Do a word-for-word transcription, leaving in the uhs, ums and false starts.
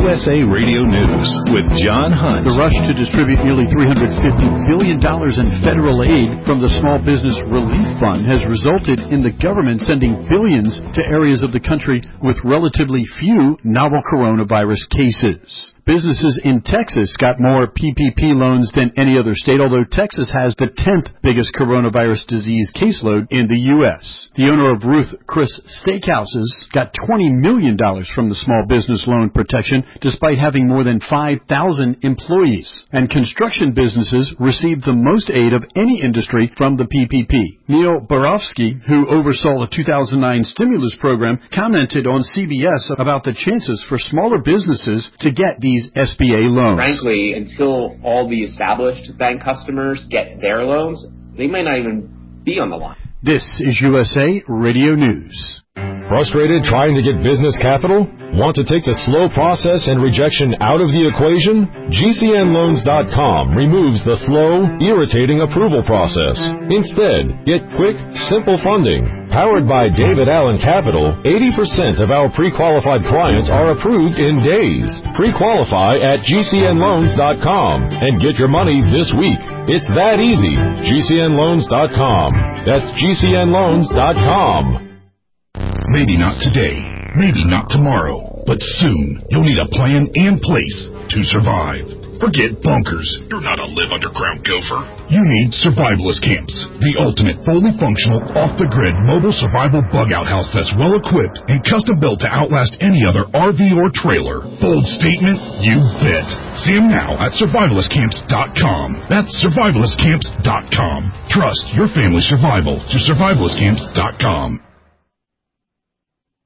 S A Radio News with John Hunt. The rush to distribute nearly three hundred fifty billion dollars in federal aid from the Small Business Relief Fund has resulted in the government sending billions to areas of the country with relatively few novel coronavirus cases. Businesses in Texas got more P P P loans than any other state, although Texas has the tenth biggest coronavirus disease caseload in the U S. The owner of Ruth Chris Steakhouses got twenty million dollars from the Small Business Loan Protection, despite having more than five thousand employees. And construction businesses received the most aid of any industry from the P P P. Neil Barofsky, who oversaw the two thousand nine stimulus program, commented on C B S about the chances for smaller businesses to get these S B A loans. Frankly, until all the established bank customers get their loans, they might not even be on the line. This is U S A Radio News. Frustrated trying to get business capital? Want to take the slow process and rejection out of the equation? G C N loans dot com removes the slow, irritating approval process. Instead, get quick, simple funding. Powered by David Allen Capital, eighty percent of our pre-qualified clients are approved in days. Pre-qualify at G C N loans dot com and get your money this week. It's that easy. G C N loans dot com. That's G C N loans dot com. Maybe not today, maybe not tomorrow, but soon you'll need a plan and place to survive. Forget bunkers. You're not a live underground gopher. You need survivalist camps, the ultimate fully functional, off-the-grid mobile survival bug-out house that's well-equipped and custom-built to outlast any other R V or trailer. Bold statement? You bet. See them now at survivalist camps dot com. That's survivalist camps dot com. Trust your family's survival to survivalist camps dot com.